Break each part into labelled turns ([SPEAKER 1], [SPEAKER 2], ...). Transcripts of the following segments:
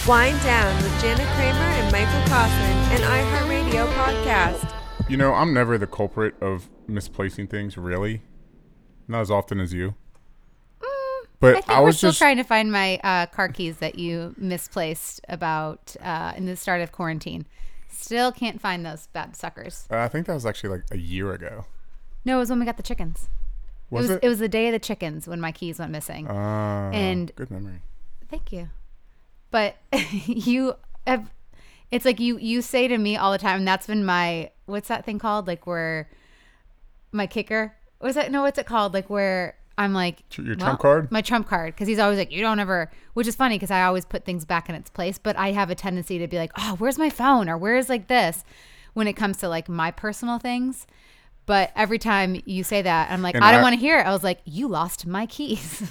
[SPEAKER 1] Wind Down with Jana Kramer and Michael Kaufman, an iHeartRadio podcast.
[SPEAKER 2] You know, I'm never the culprit of misplacing things, really. Not as often as you. But
[SPEAKER 3] I think we're still trying to find my car keys that you misplaced about in the start of quarantine. Still can't find those bad suckers.
[SPEAKER 2] I think that was actually like a year ago.
[SPEAKER 3] No, it was when we got the chickens.
[SPEAKER 2] Was it?
[SPEAKER 3] It was the day of the chickens when my keys went missing. And
[SPEAKER 2] good memory.
[SPEAKER 3] Thank you. But it's like you say to me all the time, and that's been my, what's that thing called? Like where my kicker, what's it called? Like where I'm like,
[SPEAKER 2] your trump card?
[SPEAKER 3] My trump card. Because he's always like, you don't ever, which is funny because I always put things back in its place. But I have a tendency to be like, oh, where's my phone? Or where's like this when it comes to like my personal things. But every time you say that, I'm like, I don't want to hear it. I was like, you lost my keys.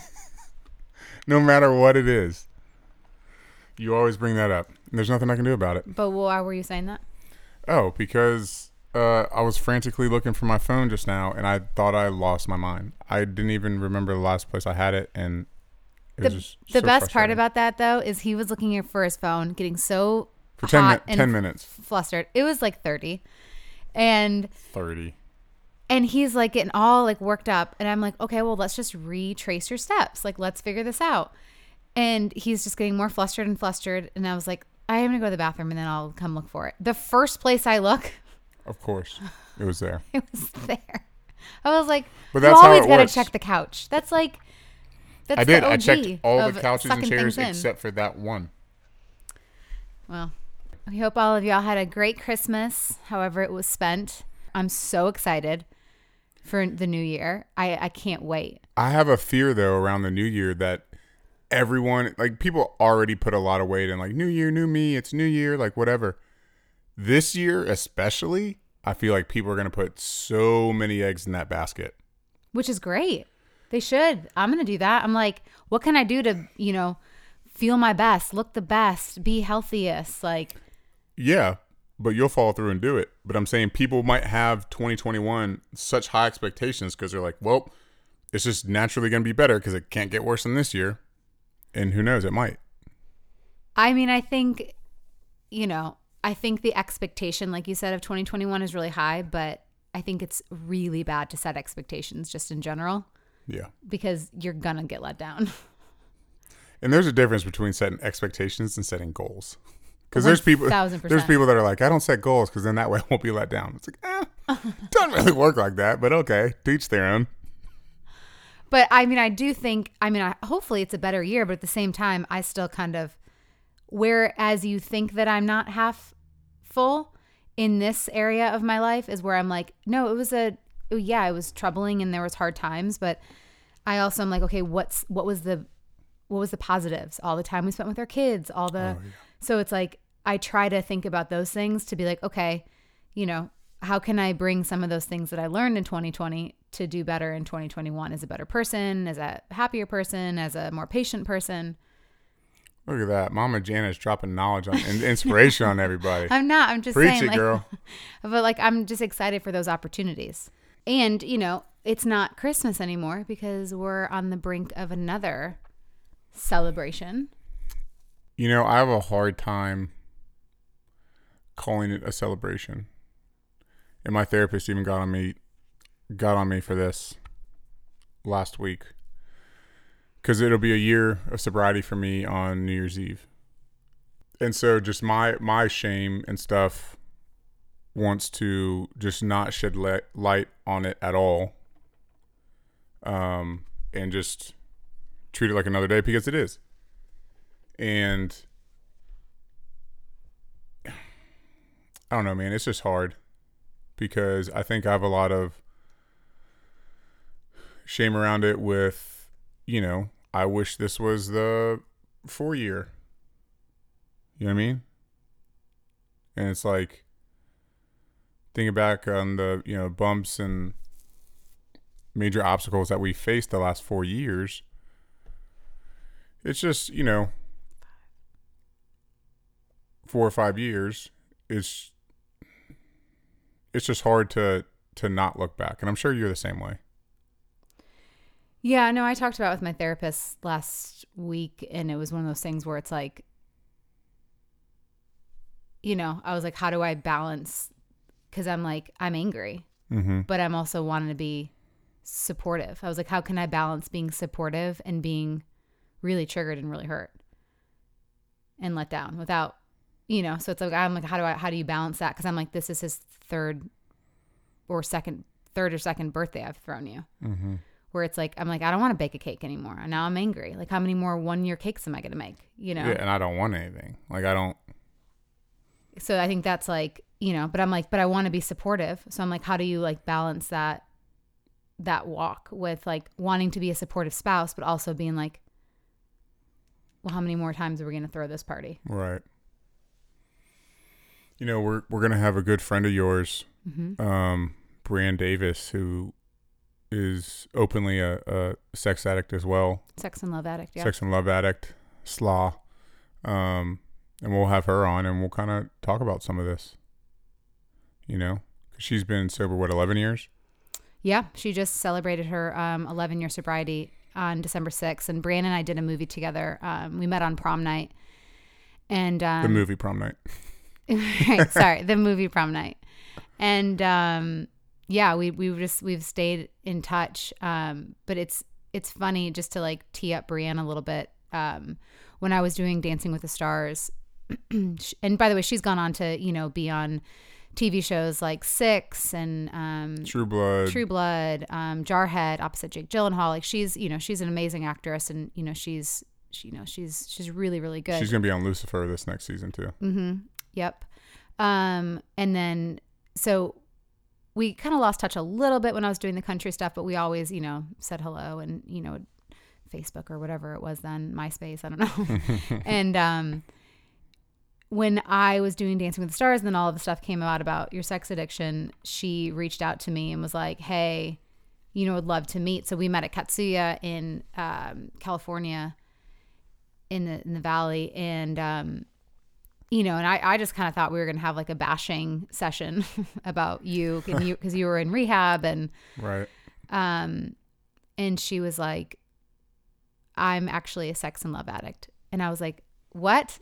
[SPEAKER 2] No matter what it is. You always bring that up. There's nothing I can do about it.
[SPEAKER 3] But why were you saying that?
[SPEAKER 2] Oh, because I was frantically looking for my phone just now, and I thought I lost my mind. I didn't even remember the last place I had it, and it was just
[SPEAKER 3] the
[SPEAKER 2] so
[SPEAKER 3] best part about that, though, is he was looking for his phone, getting so
[SPEAKER 2] for
[SPEAKER 3] hot
[SPEAKER 2] 10 minutes.
[SPEAKER 3] Flustered. It was like 30. And
[SPEAKER 2] 30.
[SPEAKER 3] And he's like getting all like worked up, and I'm like, okay, well, let's just retrace your steps. Like, let's figure this out. And he's just getting more flustered. And I was like, I am going to go to the bathroom and then I'll come look for it. The first place I look.
[SPEAKER 2] Of course. It was there.
[SPEAKER 3] It was there. I was like,
[SPEAKER 2] but that's
[SPEAKER 3] you always
[SPEAKER 2] got
[SPEAKER 3] to check the couch. That's like, that's
[SPEAKER 2] I did.
[SPEAKER 3] The OG
[SPEAKER 2] I checked all the couches and chairs
[SPEAKER 3] in.
[SPEAKER 2] except for that one.
[SPEAKER 3] Well, we hope all of y'all had a great Christmas, however it was spent. I'm so excited for the new year. I can't wait. I
[SPEAKER 2] have a fear, though, around the new year that everyone, like people already put a lot of weight in like new year, new me, it's new year, like whatever. This year, especially, I feel like people are going to put so many eggs in that basket.
[SPEAKER 3] Which is great. They should. I'm going to do that. I'm like, what can I do to, feel my best, look the best, be healthiest? Like,
[SPEAKER 2] yeah, but you'll follow through and do it. But I'm saying people might have 2021 such high expectations because they're like, well, it's just naturally going to be better because it can't get worse than this year. And who knows, it might.
[SPEAKER 3] I mean, I think the expectation, like you said, of 2021 is really high, but I think it's really bad to set expectations just in general.
[SPEAKER 2] Yeah.
[SPEAKER 3] Because you're going to get let down.
[SPEAKER 2] And there's a difference between setting expectations and setting goals. Because there's people that are like, I don't set goals because then that way I won't be let down. It's like, it doesn't really work like that, but okay, to each their own.
[SPEAKER 3] But I mean, I do think, hopefully it's a better year, but at the same time, I still kind of, whereas you think that I'm not half full in this area of my life is where I'm like, no, it was troubling and there was hard times, but I also am like, okay, what was the positives? All the time we spent with our kids, so it's like, I try to think about those things to be like, okay, how can I bring some of those things that I learned in 2020 to do better in 2021 as a better person, as a happier person, as a more patient person?
[SPEAKER 2] Look at that. Mama Janet's dropping knowledge and inspiration on everybody.
[SPEAKER 3] I'm not. I'm just
[SPEAKER 2] Preach
[SPEAKER 3] saying.
[SPEAKER 2] It, girl.
[SPEAKER 3] But like, I'm just excited for those opportunities. And, it's not Christmas anymore because we're on the brink of another celebration.
[SPEAKER 2] I have a hard time calling it a celebration. And my therapist even got on me for this last week. Because it'll be a year of sobriety for me on New Year's Eve. And so just my shame and stuff wants to just not shed light on it at all. And just treat it like another day because it is. And I don't know, man. It's just hard because I think I have a lot of shame around it with, I wish this was the 4-year. You know what I mean? And it's like thinking back on the, bumps and major obstacles that we faced the last 4 years. It's just, 4 or 5 years. It's just hard to not look back. And I'm sure you're the same way.
[SPEAKER 3] Yeah, no, I talked about it with my therapist last week, and it was one of those things where it's like, I was like, how do I balance? Because I'm like, I'm angry, but I'm also wanting to be supportive. I was like, how can I balance being supportive and being really triggered and really hurt and let down without, so it's like, I'm like, how do you balance that? Because I'm like, this is his third or second birthday I've thrown you. Where it's like, I'm like, I don't want to bake a cake anymore. And now I'm angry. Like, how many more 1-year cakes am I going to make?
[SPEAKER 2] Yeah, and I don't want anything. Like, I don't.
[SPEAKER 3] So I think that's like, but I'm like, but I want to be supportive. So I'm like, how do you like balance that walk with like wanting to be a supportive spouse, but also being like, well, how many more times are we going to throw this party?
[SPEAKER 2] Right. We're going to have a good friend of yours, Brianne Davis, who is openly a sex addict as well.
[SPEAKER 3] Sex and love addict, yeah.
[SPEAKER 2] Sex and love addict, SLA. And we'll have her on and we'll kind of talk about some of this. 'Cause she's been sober, 11 years?
[SPEAKER 3] Yeah, she just celebrated her 11-year sobriety on December 6th. And Brianne and I did a movie together. We met on prom night. And
[SPEAKER 2] the movie prom night.
[SPEAKER 3] Right, sorry, the movie prom night. And yeah, we've stayed in touch. But it's funny just to like tee up Brianne a little bit. When I was doing Dancing with the Stars, and by the way, she's gone on to, be on TV shows like Six and
[SPEAKER 2] True Blood,
[SPEAKER 3] Jarhead, opposite Jake Gyllenhaal. Like she's an amazing actress, and she's really, really good.
[SPEAKER 2] She's gonna be on Lucifer this next season too.
[SPEAKER 3] Yep. And then so we kind of lost touch a little bit when I was doing the country stuff, but we always, said hello and, Facebook or whatever it was then, MySpace, I don't know. And when I was doing Dancing with the Stars, and then all of the stuff came out about your sex addiction, she reached out to me and was like, hey, would love to meet. So we met at Katsuya in California in the Valley. And, and I just kind of thought we were going to have like a bashing session about you because you were in rehab and,
[SPEAKER 2] right.
[SPEAKER 3] And she was like, I'm actually a sex and love addict. And I was like, what?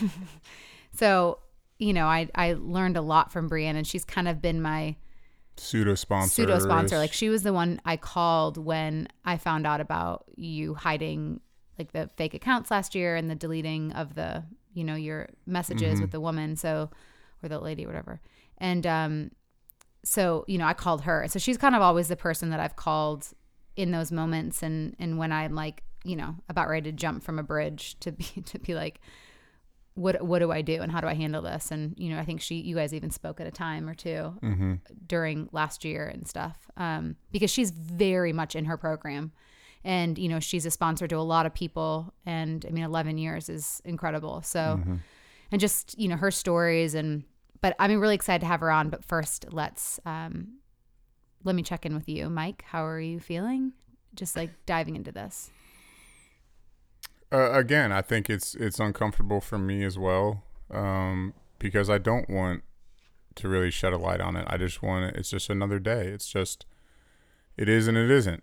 [SPEAKER 3] So, I learned a lot from Brianne, and she's kind of been my pseudo sponsor. Like she was the one I called when I found out about you hiding like the fake accounts last year and the deleting of the, your messages with the woman. So, or the lady, or whatever. And, so, I called her. So she's kind of always the person that I've called in those moments. And when I'm like, about ready to jump from a bridge to be like, what do I do and how do I handle this? And, I think you guys even spoke at a time or two during last year and stuff. Because she's very much in her program, and, she's a sponsor to a lot of people. And 11 years is incredible. So, and just, her stories but I'm really excited to have her on. But first let me check in with you, Mike. How are you feeling? Just like diving into this.
[SPEAKER 2] Again, I think it's uncomfortable for me as well, because I don't want to really shed a light on it. I just want it. It's just another day. It's just, it is and it isn't,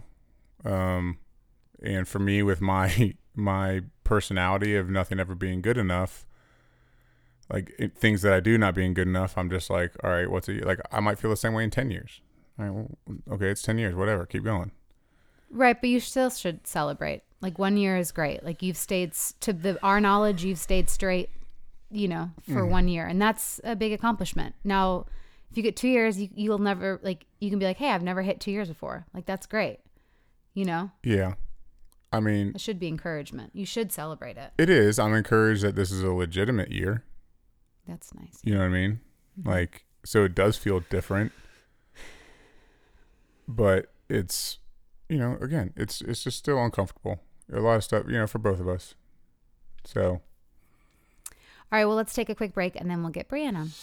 [SPEAKER 2] and for me, with my personality of nothing ever being good enough, like things that I do not being good enough, I'm just like, all right, like I might feel the same way in 10 years. All right, well, okay, it's 10 years, whatever, keep going.
[SPEAKER 3] Right, but you still should celebrate. Like 1 year is great. Like you've stayed, our knowledge, you've stayed straight, for 1 year. And that's a big accomplishment. Now, if you get 2 years, you'll never, like, you can be like, hey, I've never hit 2 years before. Like, that's great.
[SPEAKER 2] Yeah.
[SPEAKER 3] It should be encouragement. You should celebrate it.
[SPEAKER 2] It is. I'm encouraged that this is a legitimate year.
[SPEAKER 3] That's nice.
[SPEAKER 2] You know what I mean? Like, so it does feel different. But it's, again, it's just still uncomfortable. A lot of stuff, for both of us. So.
[SPEAKER 3] All right, well, let's take a quick break and then we'll get Brianne on.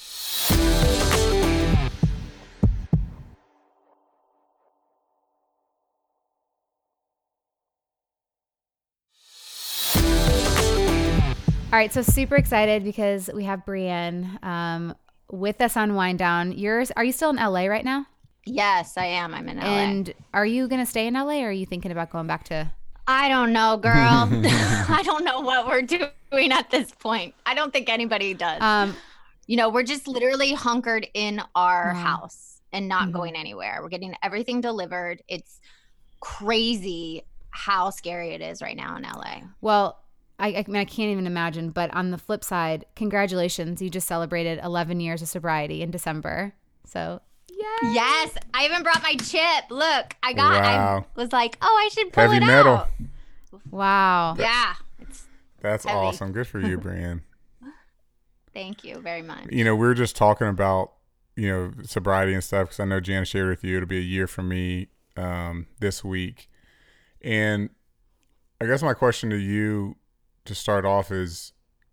[SPEAKER 3] All right, so super excited because we have Brianne with us on Wind Down. Are you still in LA right now?
[SPEAKER 4] Yes, I am. I'm in LA.
[SPEAKER 3] And are you going to stay in LA, or are you thinking about going back to?
[SPEAKER 4] I don't know, girl. I don't know what we're doing at this point. I don't think anybody does. We're just literally hunkered in our
[SPEAKER 3] Wow.
[SPEAKER 4] house and not
[SPEAKER 3] Mhm.
[SPEAKER 4] going anywhere. We're getting everything delivered. It's crazy how scary it is right now in LA.
[SPEAKER 3] Well, I mean, I can't even imagine. But on the flip side, congratulations. You just celebrated 11 years of sobriety in December. So, yeah.
[SPEAKER 4] Yes, I even brought my chip. Look, I
[SPEAKER 2] Wow.
[SPEAKER 4] was like, oh, I should pull
[SPEAKER 2] Heavy
[SPEAKER 4] it
[SPEAKER 2] metal.
[SPEAKER 4] out.
[SPEAKER 3] Wow.
[SPEAKER 4] Yeah. It's,
[SPEAKER 2] That's
[SPEAKER 4] Heavy.
[SPEAKER 2] awesome. Good for you, Brian.
[SPEAKER 4] thank you very much.
[SPEAKER 2] We were just talking about, sobriety and stuff because I know Jan shared with you it'll be a year for me this week. And I guess my question to you to start off is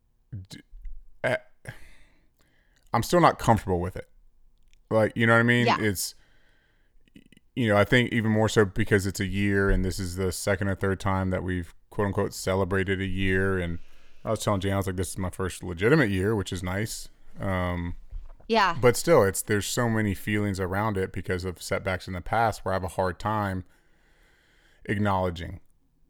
[SPEAKER 2] I'm still not comfortable with it. Like, you know what I mean?
[SPEAKER 4] Yeah.
[SPEAKER 2] It's, I think even more so because it's a year and this is the second or third time that we've quote unquote celebrated a year. And I was telling Jan, I was like, this is my first legitimate year, which is nice.
[SPEAKER 4] Yeah.
[SPEAKER 2] But still, there's so many feelings around it because of setbacks in the past where I have a hard time acknowledging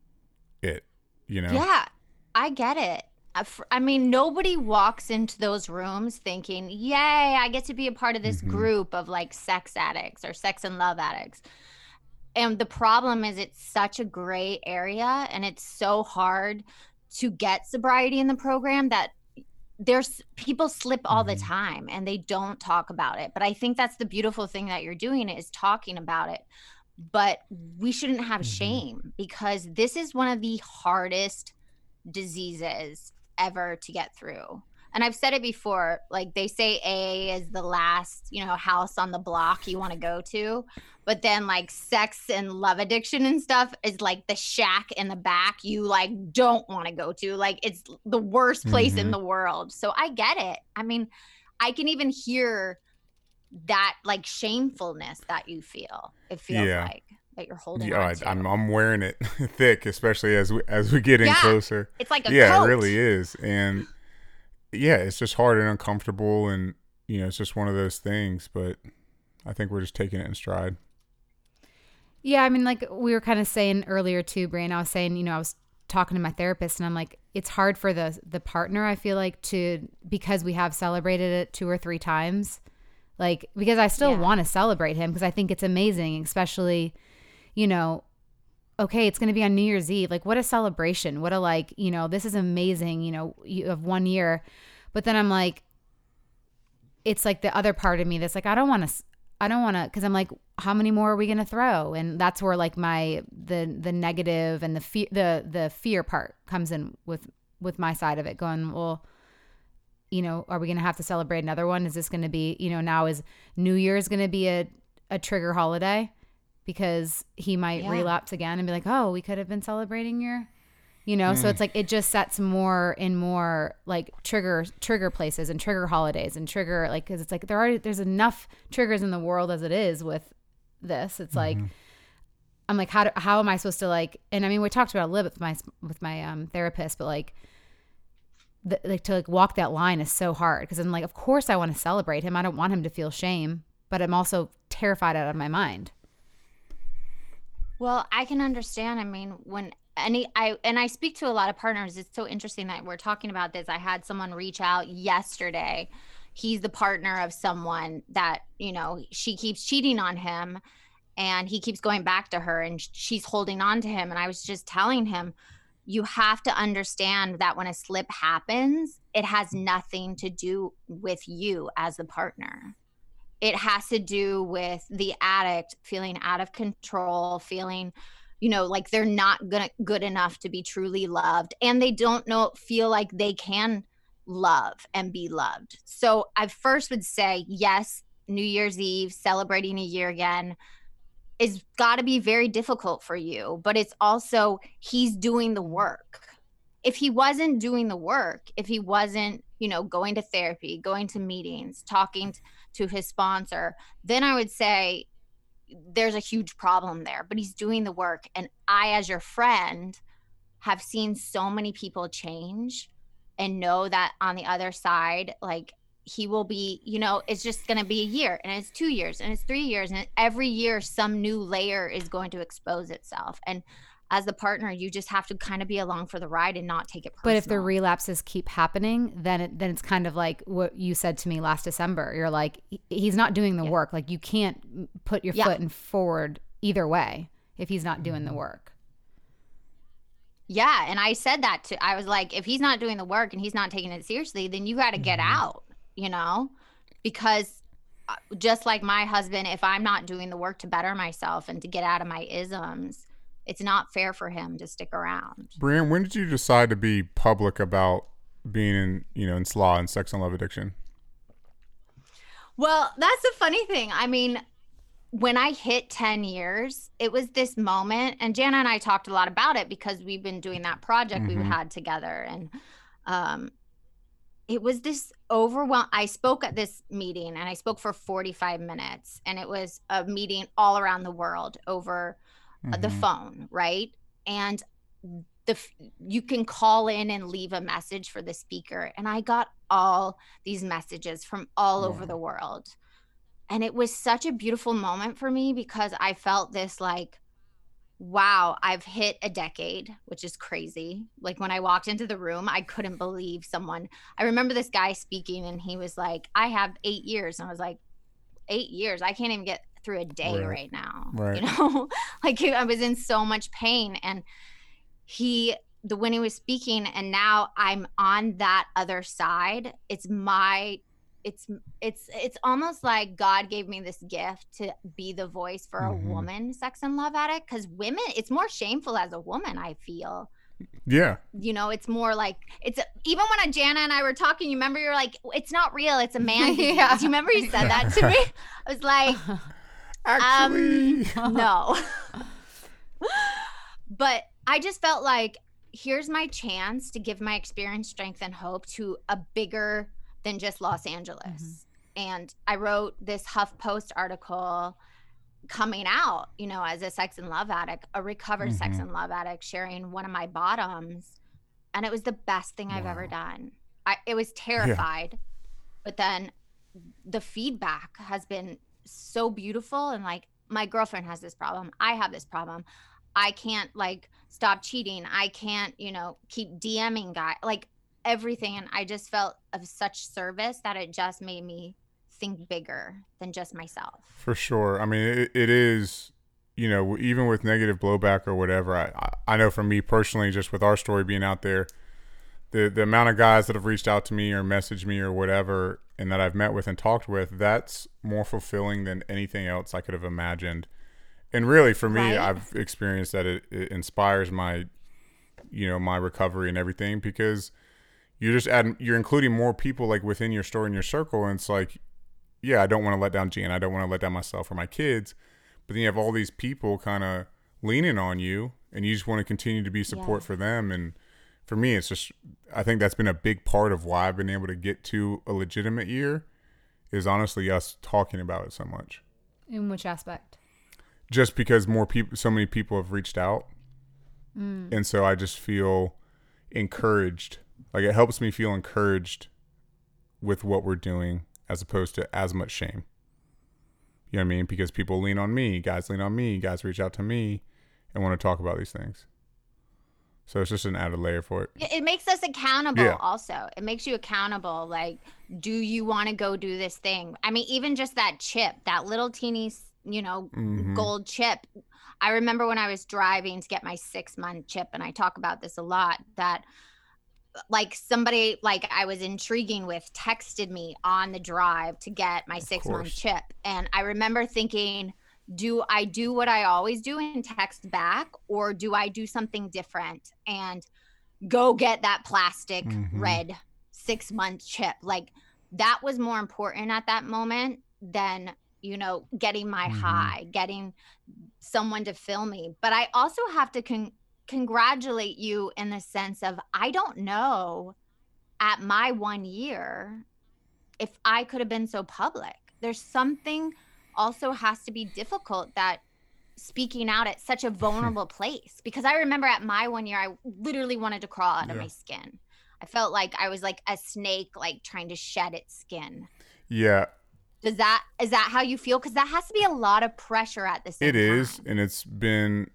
[SPEAKER 2] it,
[SPEAKER 4] Yeah, I get it. I mean, nobody walks into those rooms thinking, yay, I get to be a part of this group of like sex addicts or sex and love addicts. And the problem is it's such a gray area and it's so hard to get sobriety in the program that there's people slip all the time and they don't talk about it. But I think that's the beautiful thing that you're doing is talking about it. But we shouldn't have shame because this is one of the hardest diseases ever to get through. And I've said it before, like they say AA is the last, house on the block you want to go to. But then like sex and love addiction and stuff is like the shack in the back you like don't want to go to. Like it's the worst place in the world. So I get it. I mean, I can even hear that like shamefulness that you feel. It feels like that you're holding on to.
[SPEAKER 2] I'm wearing it thick, especially as we get in closer.
[SPEAKER 4] It's like a
[SPEAKER 2] coat. It
[SPEAKER 4] coat.
[SPEAKER 2] really is. And yeah, it's just hard and uncomfortable and it's just one of those things, but I think we're just taking it in stride.
[SPEAKER 3] Yeah, I mean, like we were kind of saying earlier too, Brian, I was saying, I was talking to my therapist and I'm like, it's hard for the partner, I feel like, because we have celebrated it 2 or 3 times. Like, because I still want to celebrate him because I think it's amazing, especially, okay, it's going to be on New Year's Eve. Like, what a celebration. What a, this is amazing. You have 1 year. But then I'm like, it's like the other part of me that's like, I don't want to, because I'm like, how many more are we going to throw? And that's where like the negative and the fear part comes in with my side of it going, well, are we going to have to celebrate another one? Is this going to be, now is New Year's going to be a trigger holiday because he might relapse again and be like, oh, we could have been celebrating your, so it's like, it just sets more and more like trigger places and trigger holidays and trigger, like, cause it's like, there's enough triggers in the world as it is with this. It's like, I'm like, how am I supposed to like, and I mean, we talked about it a little bit with my therapist, but like, to walk that line is so hard because I'm like, of course I want to celebrate him. I don't want him to feel shame, but I'm also terrified out of my mind.
[SPEAKER 4] Well, I can understand. I mean, I speak to a lot of partners. It's so interesting that we're talking about this. I had someone reach out yesterday. He's the partner of someone that, she keeps cheating on him and he keeps going back to her and she's holding on to him. And I was just telling him, you have to understand that when a slip happens, it has nothing to do with you as the partner. It has to do with the addict feeling out of control, feeling, like they're not good enough to be truly loved. And they don't feel like they can love and be loved. So I first would say, yes, New Year's Eve, celebrating a year again, is got to be very difficult for you, but it's also he's doing the work. If he wasn't doing the work, if he wasn't, going to therapy, going to meetings, talking to his sponsor, then I would say there's a huge problem there, but he's doing the work. And I, as your friend, have seen so many people change and know that on the other side, like, he will be, it's just going to be a year and it's 2 years and it's 3 years. And every year some new layer is going to expose itself. And as the partner, you just have to kind of be along for the ride and not take it personal.
[SPEAKER 3] But if the relapses keep happening, then it's kind of like what you said to me last December. You're like, he's not doing the work. Like, you can't put your foot in forward either way if he's not doing the work.
[SPEAKER 4] Yeah. And I said that I was like, if he's not doing the work and he's not taking it seriously, then you got to get out, you know, because just like my husband, if I'm not doing the work to better myself and to get out of my isms, it's not fair for him to stick around.
[SPEAKER 2] Brianne, when did you decide to be public about being in SLA and sex and love addiction?
[SPEAKER 4] Well, that's the funny thing. I mean, when I hit 10 years, it was this moment, and Jana and I talked a lot about it because we've been doing that project we had together. And it was this overwhelm. I spoke at this meeting and I spoke for 45 minutes, and it was a meeting all around the world over the phone, right? And you can call in and leave a message for the speaker. And I got all these messages from all over the world. And it was such a beautiful moment for me because I felt this like, wow, I've hit a decade, which is crazy. Like, when I walked into the room, I couldn't believe I remember this guy speaking and he was like, I have 8 years. And I was like, 8 years? I can't even get through a day right now.
[SPEAKER 2] Right.
[SPEAKER 4] You know, like, I was in so much pain. And when he was speaking, and now I'm on that other side, it's almost like God gave me this gift to be the voice for a woman sex and love addict, because women, it's more shameful as a woman, I feel.
[SPEAKER 2] Yeah.
[SPEAKER 4] You know, it's more like, even when Jana and I were talking, you remember, you're like, it's not real, it's a man disease. You remember you said that to me? I was like,
[SPEAKER 2] actually,
[SPEAKER 4] no. But I just felt like, here's my chance to give my experience, strength, and hope to a bigger than just Los Angeles. And I wrote this HuffPost article coming out, you know, as a sex and love addict, a recovered sex and love addict, sharing one of my bottoms. And it was the best thing I've ever done. It was terrified, but then the feedback has been so beautiful. And like, my girlfriend has this problem. I have this problem. I can't like stop cheating. I can't, you know, keep DMing guy, like everything. And I just felt of such service that it just made me think bigger than just myself. For
[SPEAKER 2] sure. I mean, it is, you know, even with negative blowback or whatever, I know for me personally, just with our story being out there, the amount of guys that have reached out to me or messaged me or whatever, and that I've met with and talked with, that's more fulfilling than anything else I could have imagined. And really, for me, I've experienced that it inspires my, you know, my recovery and everything, because you're including more people like within your story and your circle. And it's like, yeah, I don't want to let down Jan. I don't want to let down myself or my kids. But then you have all these people kind of leaning on you, and you just want to continue to be support for them. And for me, it's just, I think that's been a big part of why I've been able to get to a legitimate year, is honestly us talking about it so much.
[SPEAKER 3] In which aspect?
[SPEAKER 2] Just because so many people have reached out. And so I just feel encouraged. Like, it helps me feel encouraged with what we're doing, as opposed to as much shame. You know what I mean? Because people lean on me, guys reach out to me and want to talk about these things. So it's just an added layer for it.
[SPEAKER 4] It makes us accountable also. It makes you accountable. Like, do you want to go do this thing? I mean, even just that chip, that little teeny, you know, gold chip. I remember when I was driving to get my 6-month chip, and I talk about this a lot, that like somebody like I was intriguing with texted me on the drive to get my 6-month chip. And I remember thinking, do I do what I always do and text back, or do I do something different and go get that plastic red 6-month chip? Like, that was more important at that moment than, you know, getting my high, getting someone to fill me. But I also have to congratulate you in the sense of, I don't know at my 1 year if I could have been so public. There's something also has to be difficult, that speaking out at such a vulnerable place, because I remember at my 1 year, I literally wanted to crawl out of my skin. I felt like I was like a snake, like trying to shed its skin.
[SPEAKER 2] Yeah.
[SPEAKER 4] Is that how you feel? Because that has to be a lot of pressure at the same time.
[SPEAKER 2] It is. And it's been,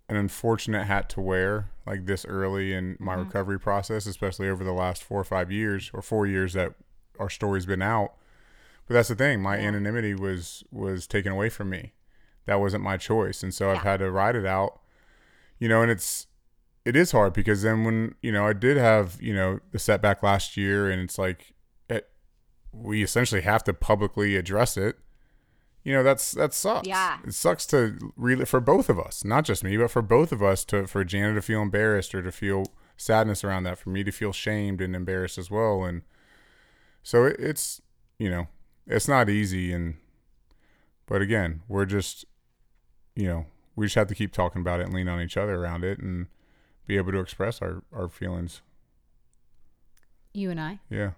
[SPEAKER 2] an unfortunate hat to wear, like this early in my recovery process, especially over the last 4 or 5 years or 4 years that our story's been out. But that's the thing. My anonymity was taken away from me. That wasn't my choice. And so I've had to ride it out, and it is hard because then when, I did have, the setback last year, and it's like, we essentially have to publicly address it. That sucks.
[SPEAKER 4] Yeah.
[SPEAKER 2] It sucks to really, for both of us, not just me, but for both of us, for Jana to feel embarrassed or to feel sadness around that, for me to feel shamed and embarrassed as well. And so it's, it's not easy. But again, we're just, we just have to keep talking about it and lean on each other around it and be able to express our feelings.
[SPEAKER 3] You and I?
[SPEAKER 2] Yeah.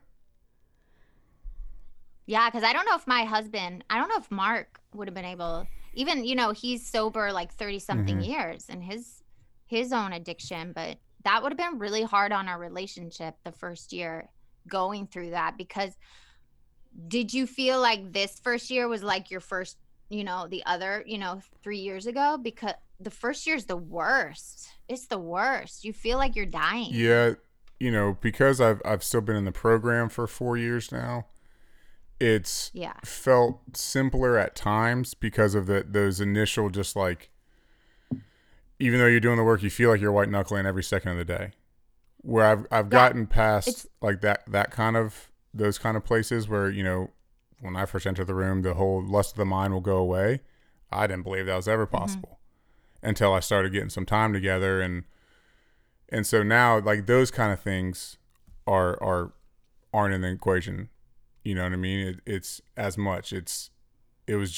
[SPEAKER 4] Yeah, because I don't know if Mark would have been able, even, he's sober like 30 something years in his own addiction, but that would have been really hard on our relationship the first year going through that. Because did you feel like this first year was like your first, the other, 3 years ago? Because the first year is the worst. It's the worst. You feel like you're dying.
[SPEAKER 2] Yeah. Because I've still been in the program for 4 years now. It's felt simpler at times because of those initial, just like, even though you're doing the work, you feel like you're white knuckling every second of the day. Where I've gotten past like that kind of, those kind of places where, when I first entered the room, the whole lust of the mind will go away. I didn't believe that was ever possible until I started getting some time together. And so now, like, those kind of things aren't in the equation. You know what I mean? It's as much. It was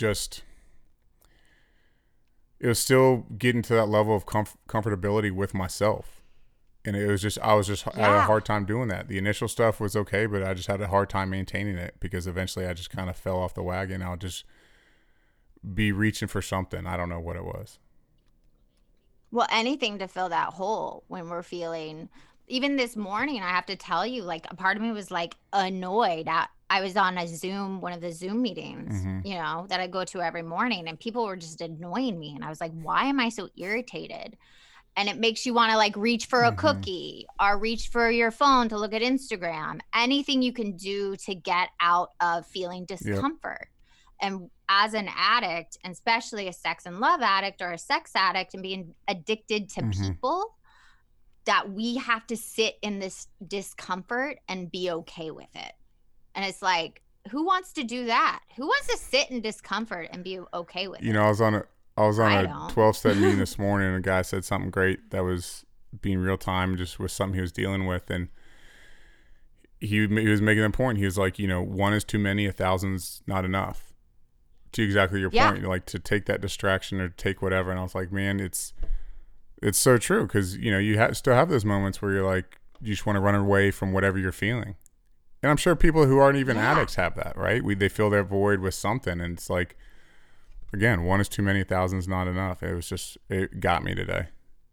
[SPEAKER 2] still getting to that level of comfortability with myself. And I was just had a hard time doing that. The initial stuff was okay, but I just had a hard time maintaining it because eventually I just kind of fell off the wagon. I'll just be reaching for something. I don't know what it was.
[SPEAKER 4] Well, anything to fill that hole when we're feeling, even this morning, I have to tell you, like, a part of me was like annoyed. I was on one of the Zoom meetings, that I go to every morning, and people were just annoying me. And I was like, why am I so irritated? And it makes you want to like reach for a cookie or reach for your phone to look at Instagram, anything you can do to get out of feeling discomfort. Yep. And as an addict, and especially a sex and love addict or a sex addict, and being addicted to people, that we have to sit in this discomfort and be okay with it. And it's like, who wants to do that? Who wants to sit in discomfort and be okay with it?
[SPEAKER 2] I was on a 12-step meeting this morning, and a guy said something great that was being real time, just with something he was dealing with. And he was making a point. He was like, one is too many, 1,000's not enough. To exactly your point, like, to take that distraction or take whatever. And I was like, man, it's so true. Cause you still have those moments where you're like, you just want to run away from whatever you're feeling. And I'm sure people who aren't even addicts have that, right? They fill their void with something. And it's like, again, one is too many, 1,000's not enough. It got me today.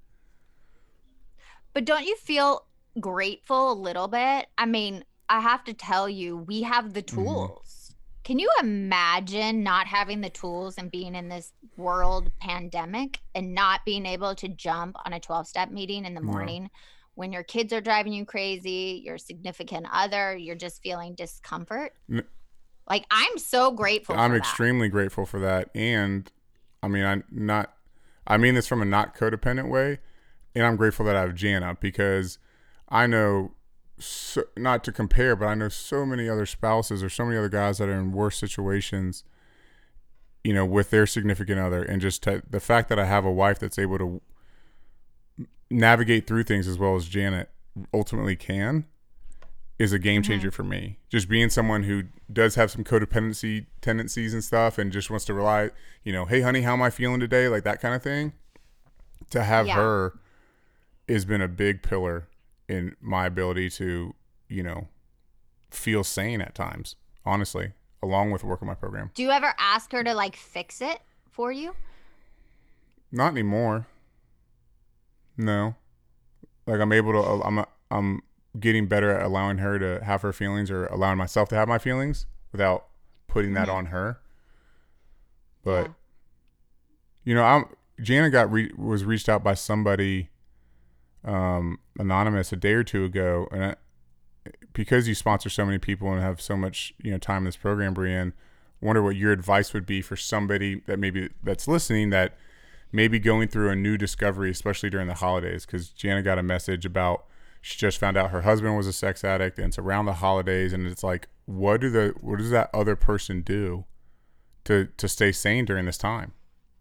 [SPEAKER 4] But don't you feel grateful a little bit? I mean, I have to tell you, we have the tools. Can you imagine not having the tools and being in this world pandemic and not being able to jump on a 12-step meeting in the morning when your kids are driving you crazy, your significant other, you're just feeling discomfort? Like, I'm so grateful for that. I'm
[SPEAKER 2] extremely grateful for that. And I mean, I mean this from a not codependent way. And I'm grateful that I have Jana, because I know, not to compare, but I know so many other spouses or so many other guys that are in worse situations, with their significant other. And just the fact that I have a wife that's able to navigate through things as well as Janet ultimately can is a game changer for me. Just being someone who does have some codependency tendencies and stuff, and just wants to rely, hey honey, how am I feeling today? Like that kind of thing. To have her has been a big pillar in my ability to, feel sane at times, honestly, along with working my program.
[SPEAKER 4] Do you ever ask her to like fix it for you?
[SPEAKER 2] Not anymore. No. Like, I'm able to, I'm getting better at allowing her to have her feelings, or allowing myself to have my feelings without putting that on her. But, Jana was reached out by somebody anonymous a day or two ago, and because you sponsor so many people and have so much time in this program, Brienne, wonder what your advice would be for somebody that's listening that may be going through a new discovery, especially during the holidays. Because Jana got a message about she just found out her husband was a sex addict, and it's around the holidays, and it's like, what does that other person do to stay sane during this time?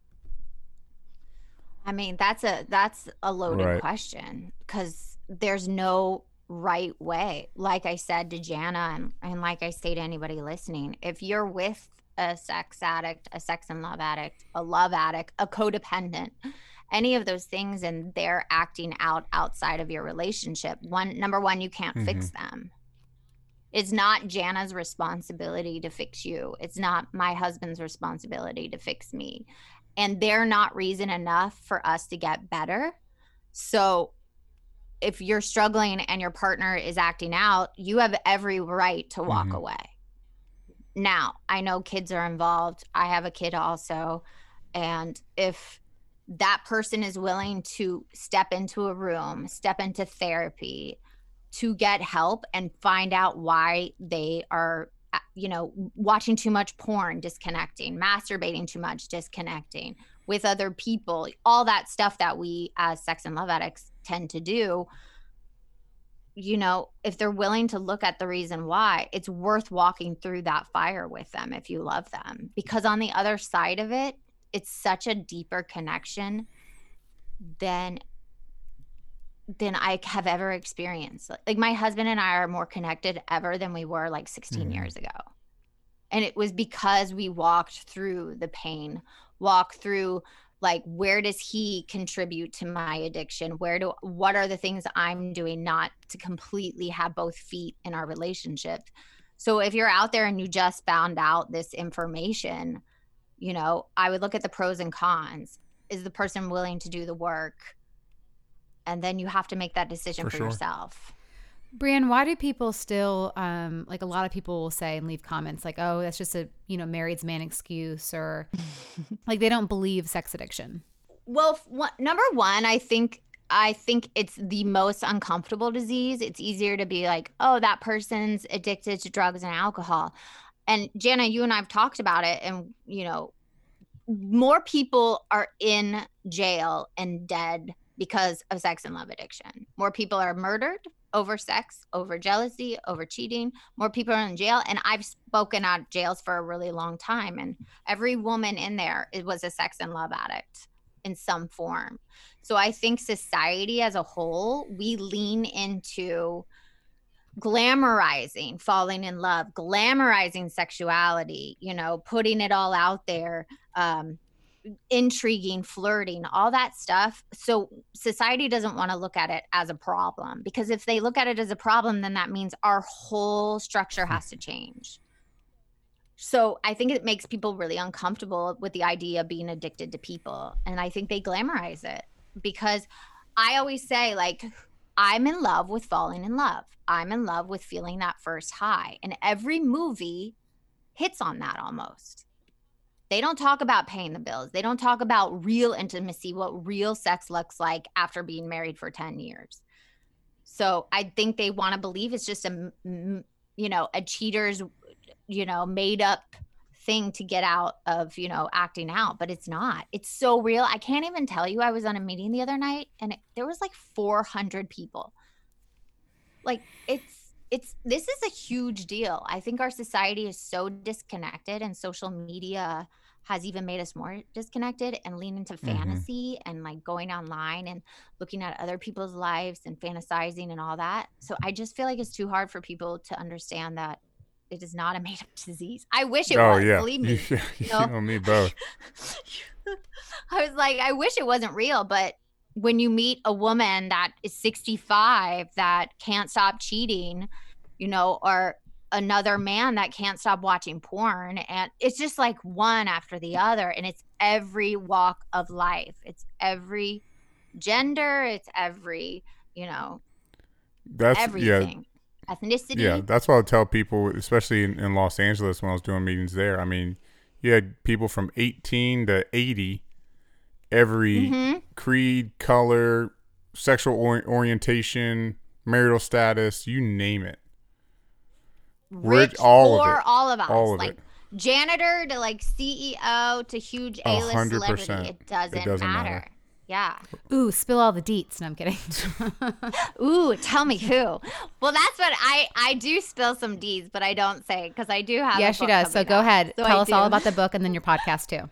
[SPEAKER 4] I mean, that's a loaded question, because there's no right way. Like I said to Jana, and like I say to anybody listening, if you're with a sex addict, a sex and love addict, a love addict, a codependent, any of those things, and they're acting out outside of your relationship, number one, you can't fix them. It's not Jana's responsibility to fix you. It's not my husband's responsibility to fix me. And they're not reason enough for us to get better. So if you're struggling and your partner is acting out, you have every right to walk away. Now, I know kids are involved. I have a kid also. And if that person is willing to step into a room, step into therapy to get help and find out why they are, watching too much porn, disconnecting, masturbating too much, disconnecting with other people, all that stuff that we as sex and love addicts tend to do, if they're willing to look at the reason why, it's worth walking through that fire with them if you love them. Because on the other side of it, it's such a deeper connection than I have ever experienced. Like my husband and I are more connected ever than we were like 16 years ago. And it was because we walked through the pain, walked through like, where does he contribute to my addiction? What are the things I'm doing not to completely have both feet in our relationship? So if you're out there and you just found out this information, I would look at the pros and cons. Is the person willing to do the work? And then you have to make that decision for yourself.
[SPEAKER 3] Brienne, why do people still, like a lot of people will say and leave comments like, oh, that's just a, married man excuse, or like they don't believe sex addiction?
[SPEAKER 4] Well, number one, I think it's the most uncomfortable disease. It's easier to be like, oh, that person's addicted to drugs and alcohol. And Jana, you and I have talked about it, and, more people are in jail and dead because of sex and love addiction. More people are murdered over sex, over jealousy, over cheating. More people are in jail. And I've spoken at jails for a really long time. And every woman in there was a sex and love addict in some form. So I think society as a whole, we lean into glamorizing falling in love, glamorizing sexuality, putting it all out there, intriguing, flirting, all that stuff. So society doesn't want to look at it as a problem, because if they look at it as a problem, then that means our whole structure has to change. So I think it makes people really uncomfortable with the idea of being addicted to people. And I think they glamorize it, because I always say, like, I'm in love with falling in love. I'm in love with feeling that first high. And every movie hits on that almost. They don't talk about paying the bills. They don't talk about real intimacy, what real sex looks like after being married for 10 years. So I think they want to believe it's just a cheater's, made up thing to get out of, acting out, but it's not. It's so real. I can't even tell you. I was on a meeting the other night and there was like 400 people. Like this is a huge deal. I think our society is so disconnected, and social media has even made us more disconnected and lean into fantasy and like going online and looking at other people's lives and fantasizing and all that. So I just feel like it's too hard for people to understand that it is not a made up disease. I wish it was, believe me.
[SPEAKER 2] You and me both.
[SPEAKER 4] I was like, I wish it wasn't real, but when you meet a woman that is 65 that can't stop cheating, or another man that can't stop watching porn, and it's just like one after the other, and it's every walk of life. It's every gender. It's every,
[SPEAKER 2] that's
[SPEAKER 4] everything. Ethnicity.
[SPEAKER 2] Yeah, that's what I tell people, especially in Los Angeles when I was doing meetings there. I mean, you had people from 18 to 80 every creed, color, sexual orientation, marital status, you name it.
[SPEAKER 4] Rich,
[SPEAKER 2] all
[SPEAKER 4] or
[SPEAKER 2] of it.
[SPEAKER 4] all of us.
[SPEAKER 2] All of
[SPEAKER 4] like
[SPEAKER 2] it.
[SPEAKER 4] janitor to like CEO to huge A-list
[SPEAKER 2] 100%.
[SPEAKER 4] celebrity. It doesn't matter. Yeah.
[SPEAKER 3] Ooh, spill all the deets. No, I'm kidding.
[SPEAKER 4] Ooh, tell me who. Well, that's what I do spill some D's, but I don't say because I do have.
[SPEAKER 3] Yeah,
[SPEAKER 4] a
[SPEAKER 3] she
[SPEAKER 4] book
[SPEAKER 3] does. So
[SPEAKER 4] coming
[SPEAKER 3] go
[SPEAKER 4] out.
[SPEAKER 3] ahead.
[SPEAKER 4] So
[SPEAKER 3] Tell
[SPEAKER 4] I
[SPEAKER 3] us all
[SPEAKER 4] do.
[SPEAKER 3] about the book and then your podcast too.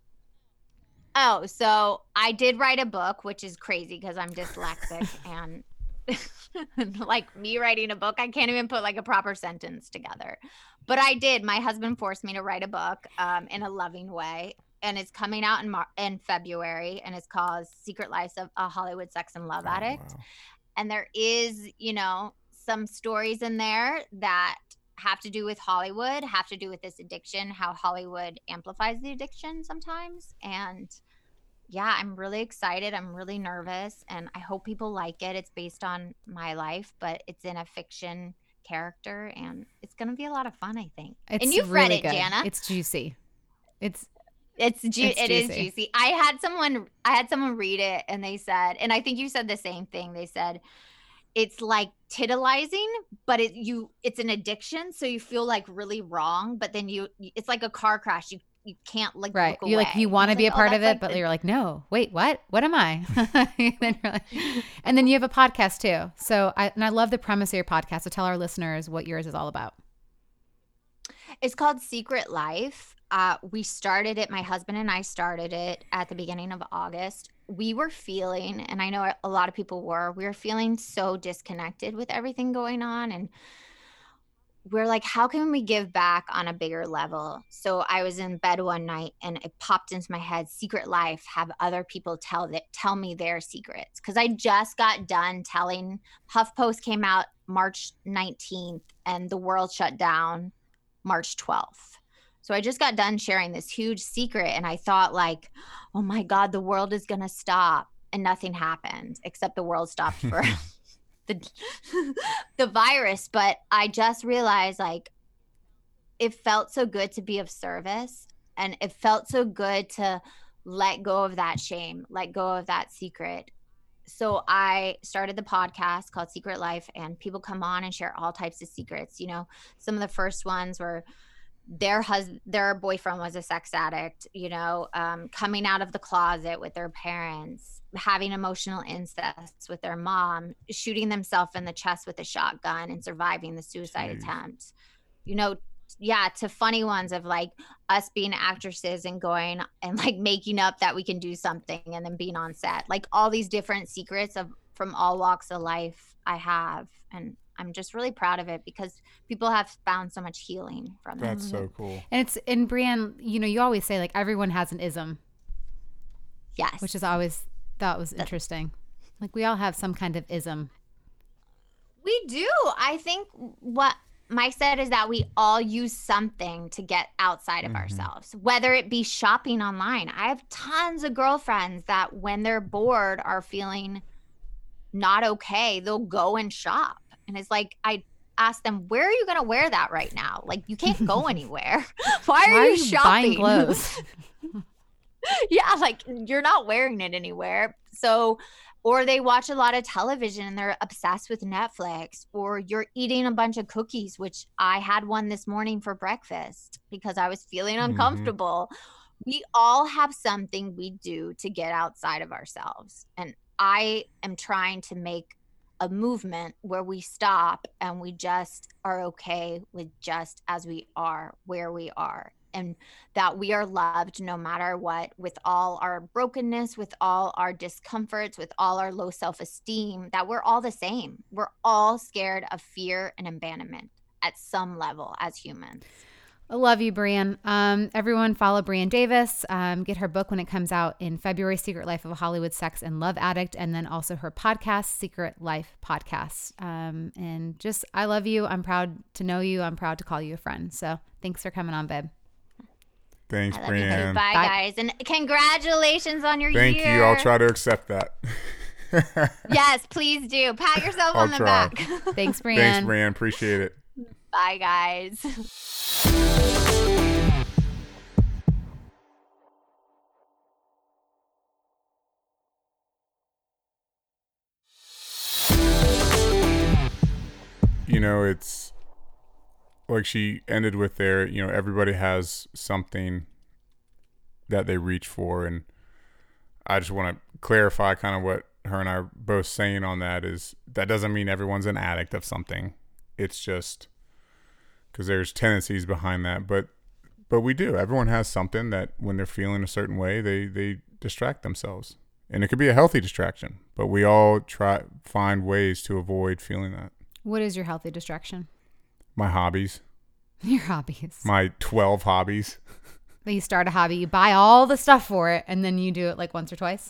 [SPEAKER 4] Oh, so I did write a book, which is crazy because I'm dyslexic and like me writing a book, I can't even put like a proper sentence together. But I did. My husband forced me to write a book in a loving way. And it's coming out in February, and it's called Secret Life of a Hollywood Sex and Love Addict.
[SPEAKER 2] Wow.
[SPEAKER 4] And there is, some stories in there that have to do with Hollywood, have to do with this addiction, how Hollywood amplifies the addiction sometimes. And yeah, I'm really excited. I'm really nervous, and I hope people like it. It's based on my life, but it's in a fiction character, and it's going to be a lot of fun, I think.
[SPEAKER 3] It's
[SPEAKER 4] and you've
[SPEAKER 3] really
[SPEAKER 4] read it,
[SPEAKER 3] good.
[SPEAKER 4] Jana.
[SPEAKER 3] It's juicy. It
[SPEAKER 4] is
[SPEAKER 3] juicy.
[SPEAKER 4] juicy. I had someone read it, and they said, and I think you said the same thing. They said it's like titillizing, but it's an addiction, so you feel like really wrong, but then it's like a car crash. You can't like
[SPEAKER 3] right.
[SPEAKER 4] look
[SPEAKER 3] You
[SPEAKER 4] away.
[SPEAKER 3] like you want to be a part of it,
[SPEAKER 4] like
[SPEAKER 3] but you're like, no, wait, what? What am I? And then you have a podcast too. So I love the premise of your podcast. So tell our listeners what yours is all about.
[SPEAKER 4] It's called Secret Life. We started it. My husband and I started it at the beginning of August. We were feeling, and I know a lot of people we were feeling so disconnected with everything going on, and we're like, how can we give back on a bigger level? So I was in bed one night and it popped into my head, Secret Life, have other people tell me their secrets. Because I just got done telling, HuffPost came out March 19th and the world shut down March 12th. So I just got done sharing this huge secret, and I thought like, oh my God, the world is going to stop. And nothing happened except the world stopped for the virus. But I just realized like it felt so good to be of service, and it felt so good to let go of that shame, let go of that secret. So I started the podcast called Secret Life, and people come on and share all types of secrets. Some of the first ones were their boyfriend was a sex addict, coming out of the closet with their parents, having emotional incest with their mom, shooting themselves in the chest with a shotgun and surviving the suicide attempt, to funny ones of like us being actresses and going and like making up that we can do something and then being on set, like all these different secrets from all walks of life I have. And I'm just really proud of it because people have found so much healing from it.
[SPEAKER 2] That's so cool.
[SPEAKER 3] And Brianne, you always say like everyone has an ism.
[SPEAKER 4] Yes.
[SPEAKER 3] Which is always thought was interesting. Like we all have some kind of ism.
[SPEAKER 4] We do. I think what Mike said is that we all use something to get outside of ourselves, whether it be shopping online. I have tons of girlfriends that when they're bored are feeling not okay, they'll go and shop. And it's like, I ask them, where are you going to wear that right now? Like, you can't go anywhere. Why are you shopping?
[SPEAKER 3] Buying clothes?
[SPEAKER 4] Yeah, like you're not wearing it anywhere. So, or they watch a lot of television and they're obsessed with Netflix, or you're eating a bunch of cookies, which I had one this morning for breakfast because I was feeling uncomfortable. We all have something we do to get outside of ourselves. And I am trying to make a movement where we stop and we just are okay with just as we are, where we are, and that we are loved no matter what, with all our brokenness, with all our discomforts, with all our low self-esteem, that we're all the same. We're all scared of fear and abandonment at some level as humans.
[SPEAKER 3] I love you, Brianne. Everyone follow Brianne Davis. Get her book when it comes out in February, Secret Life of a Hollywood Sex and Love Addict, and then also her podcast, Secret Life Podcast. And just, I love you. I'm proud to know you. I'm proud to call you a friend. So thanks for coming on, babe.
[SPEAKER 2] Thanks,
[SPEAKER 4] I love you too.
[SPEAKER 2] Brianne.
[SPEAKER 4] Bye, guys. And congratulations on your
[SPEAKER 2] Thank
[SPEAKER 4] year.
[SPEAKER 2] you. I'll try to accept that.
[SPEAKER 4] Yes, please do. Pat yourself on the
[SPEAKER 2] try.
[SPEAKER 4] back.
[SPEAKER 3] Thanks, Brianne.
[SPEAKER 2] Thanks, Brianne. Appreciate it.
[SPEAKER 4] Bye, guys.
[SPEAKER 2] it's like she ended with there, everybody has something that they reach for. And I just want to clarify kind of what her and I are both saying on that is that doesn't mean everyone's an addict of something. It's just because there's tendencies behind that. But we do. Everyone has something that when they're feeling a certain way, they distract themselves. And it could be a healthy distraction, but we all find ways to avoid feeling that.
[SPEAKER 3] What is your healthy distraction?
[SPEAKER 2] My hobbies.
[SPEAKER 3] Your hobbies.
[SPEAKER 2] My 12 hobbies.
[SPEAKER 3] You start a hobby, you buy all the stuff for it, and then you do it like once or twice.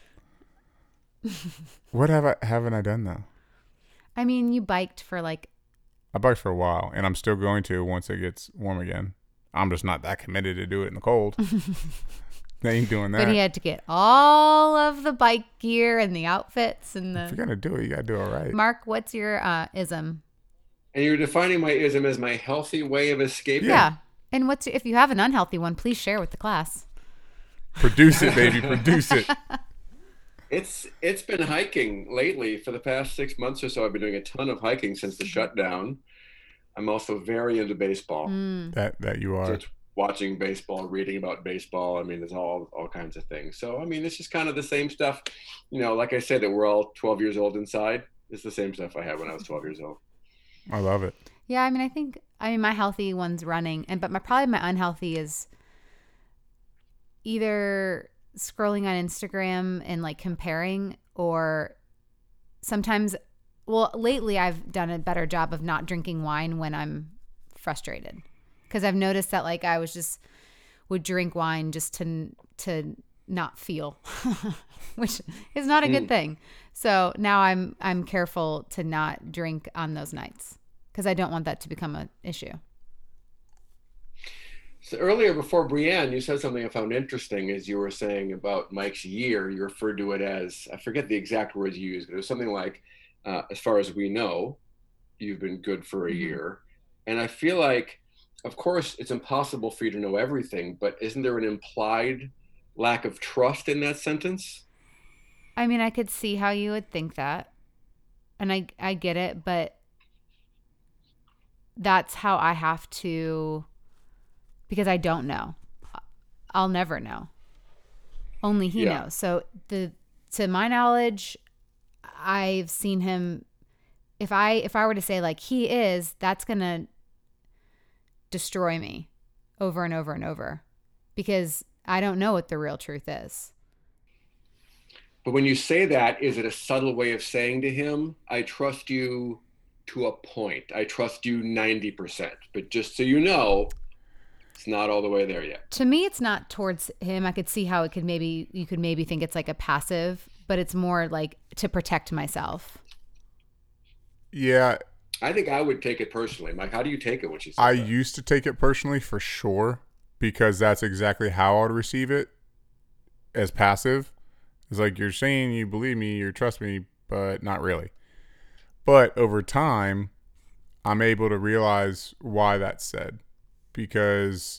[SPEAKER 2] What haven't I done though?
[SPEAKER 3] I mean, you biked for like...
[SPEAKER 2] I biked for a while, and I'm still going to once it gets warm again. I'm just not that committed to do it in the cold. They ain't doing that.
[SPEAKER 3] But he had to get all of the bike gear and the outfits and the...
[SPEAKER 2] If you're going to do it, you got to do it right.
[SPEAKER 3] Mark, what's your ism?
[SPEAKER 5] And you're defining my ism as my healthy way of escaping?
[SPEAKER 3] Yeah. And if you have an unhealthy one, please share with the class.
[SPEAKER 2] Produce it, baby. Produce it.
[SPEAKER 5] It's been hiking lately. For the past 6 months or so, I've been doing a ton of hiking since the shutdown. I'm also very into baseball.
[SPEAKER 2] That you are.
[SPEAKER 5] Just watching baseball, reading about baseball. I mean, there's all kinds of things. So, I mean, it's just kind of the same stuff. Like I said, that we're all 12 years old inside. It's the same stuff I had when I was 12 years old.
[SPEAKER 2] I love it.
[SPEAKER 3] Yeah, I mean, my healthy one's running, but probably my unhealthy is either scrolling on Instagram and like comparing, or sometimes, well, lately I've done a better job of not drinking wine when I'm frustrated, because I've noticed that like I would drink wine just to not feel, which is not a good thing. So now I'm careful to not drink on those nights because I don't want that to become an issue.
[SPEAKER 5] So earlier, before Brienne, you said something I found interesting. As you were saying about Mike's year, you referred to it as, I forget the exact words you used, but it was something like, as far as we know, you've been good for a year. And I feel like, of course, it's impossible for you to know everything, but isn't there an implied lack of trust in that sentence?
[SPEAKER 3] I mean, I could see how you would think that. And I get it, but that's how I have to... Because I don't know. I'll never know. Only he knows. So to my knowledge, I've seen him. If I were to say like he is, that's gonna destroy me over and over and over, because I don't know what the real truth is.
[SPEAKER 5] But when you say that, is it a subtle way of saying to him, I trust you to a point. I trust you 90%. But just so you know, it's not all the way there yet.
[SPEAKER 3] To me, it's not towards him. I could see how you could maybe think it's like a passive, but it's more like to protect myself.
[SPEAKER 2] Yeah.
[SPEAKER 5] I think I would take it personally. Mike, how do you take it when she says
[SPEAKER 2] I
[SPEAKER 5] that?
[SPEAKER 2] used to take it personally for sure, because that's exactly how I would receive it, as passive. It's like, you're saying you believe me, you trust me, but not really. But over time, I'm able to realize why that's said. Because,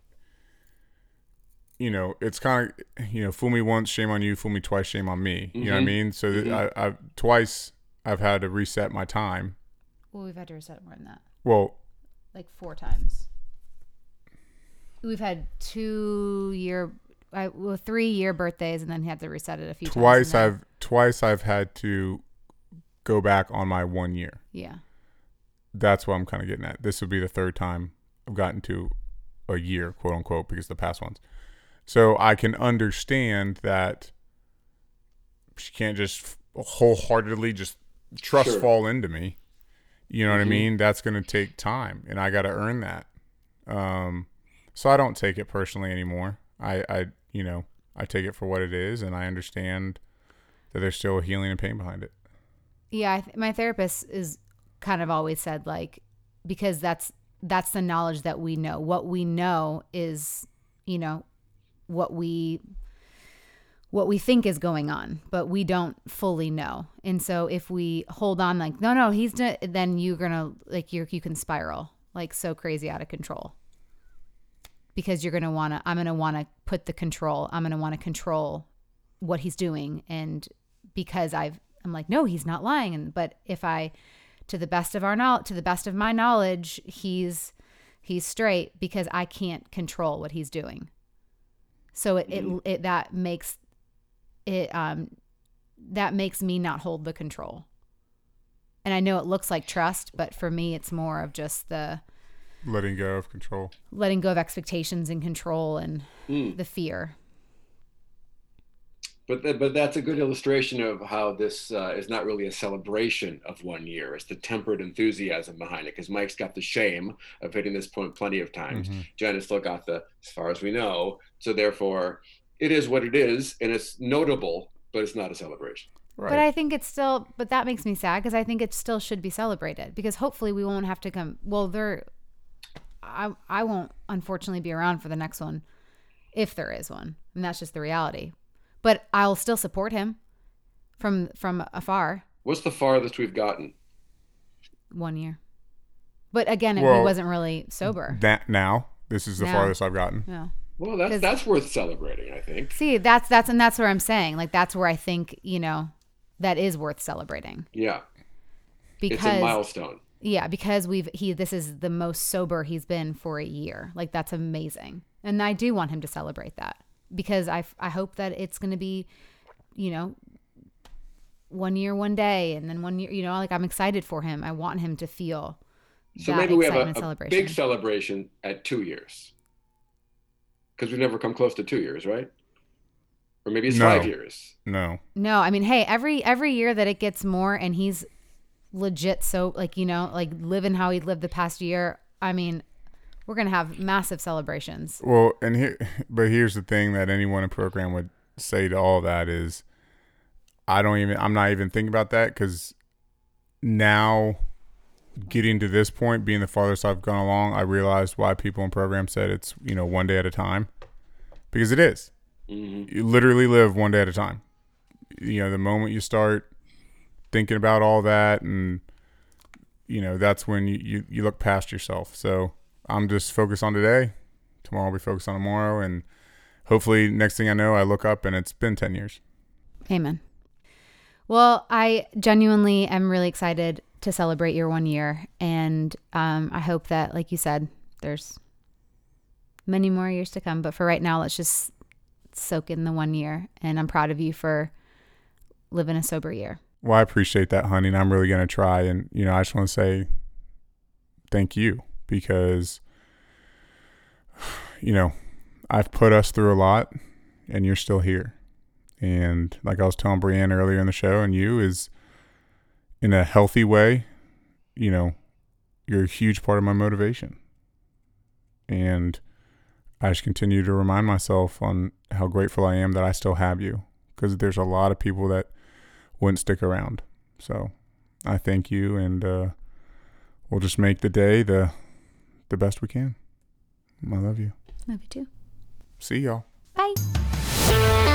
[SPEAKER 2] it's kind of, fool me once, shame on you, fool me twice, shame on me. You know what I mean? So I've twice I've had to reset my time.
[SPEAKER 3] Well, we've had to reset more than that.
[SPEAKER 2] Well,
[SPEAKER 3] like 4 times. We've had 3-year birthdays, and then had to reset it a few times.
[SPEAKER 2] Twice I've had to go back on my 1 year.
[SPEAKER 3] Yeah.
[SPEAKER 2] That's what I'm kind of getting at. This would be the 3rd time I've gotten to a year, quote unquote, because the past ones. So I can understand that she can't just wholeheartedly just trust fall into me. You know what I mean? That's going to take time, and I got to earn that. So I don't take it personally anymore. I take it for what it is, and I understand that there's still a healing and pain behind it.
[SPEAKER 3] Yeah, my therapist is kind of always said, like, because that's the knowledge that we know. What we know is, what we think is going on, but we don't fully know. And so if we hold on like, no, then you're gonna like you can spiral like so crazy out of control, because I'm gonna want to put the control. I'm gonna want to control what he's doing, and because I'm like, no, he's not lying. But if I to the best of my knowledge, he's straight because I can't control what he's doing. So that makes me not hold the control. And I know it looks like trust, but for me, it's more of just the
[SPEAKER 2] letting go of control,
[SPEAKER 3] letting go of expectations and control and the fear.
[SPEAKER 5] But that's a good illustration of how this is not really a celebration of 1 year. It's the tempered enthusiasm behind it, because Mike's got the shame of hitting this point plenty of times. Jen has still got the, as far as we know. So therefore, it is what it is, and it's notable, but it's not a celebration.
[SPEAKER 2] right?
[SPEAKER 3] But I think it's still, but that makes me sad because I think it still should be celebrated, because hopefully we won't have to come. Well, I won't unfortunately be around for the next one, if there is one, and that's just the reality. But I'll still support him from afar.
[SPEAKER 5] What's the farthest we've gotten?
[SPEAKER 3] 1 year. But again, he wasn't really sober.
[SPEAKER 2] This is the farthest I've gotten.
[SPEAKER 3] Yeah.
[SPEAKER 5] Well, that's worth celebrating, I think.
[SPEAKER 3] See, that's where I'm saying, like, that's where I think, that is worth celebrating.
[SPEAKER 5] Yeah.
[SPEAKER 3] Because
[SPEAKER 5] it's a milestone.
[SPEAKER 3] Yeah, because this is the most sober he's been for a year. Like, that's amazing. And I do want him to celebrate that, because I hope that it's going to be, 1 year, 1 day, and then 1 year, like, I'm excited for him. I want him to feel
[SPEAKER 5] so
[SPEAKER 3] that
[SPEAKER 5] maybe we have a
[SPEAKER 3] celebration.
[SPEAKER 5] big celebration at 2 years, because we've never come close to 2 years, right? Or maybe it's 5 years.
[SPEAKER 2] No.
[SPEAKER 3] I mean, hey, every year that it gets more and he's legit, so like living how he lived the past year, I mean, we're gonna have massive celebrations.
[SPEAKER 2] Well, but here's the thing that anyone in program would say to all that is, I'm not even thinking about that, because now getting to this point, being the farthest I've gone along, I realized why people in program said it's 1 day at a time, because it is. You literally live 1 day at a time. The moment you start thinking about all that, and that's when you look past yourself. So I'm just focused on today. Tomorrow I'll be focused on tomorrow, and hopefully next thing I know, I look up and it's been 10 years.
[SPEAKER 3] Amen. Well, I genuinely am really excited to celebrate your 1 year, and I hope that, like you said, there's many more years to come. But for right now, let's just soak in the 1 year, and I'm proud of you for living a sober year.
[SPEAKER 2] Well, I appreciate that, honey, and I'm really going to try. And, I just want to say thank you, because, I've put us through a lot, and you're still here. And like I was telling Brianne earlier in the show, and you is, in a healthy way, you're a huge part of my motivation. And I just continue to remind myself on how grateful I am that I still have you, because there's a lot of people that wouldn't stick around. So I thank you, and we'll just make the day the best we can. I love you.
[SPEAKER 3] Love you too.
[SPEAKER 2] See y'all.
[SPEAKER 3] Bye.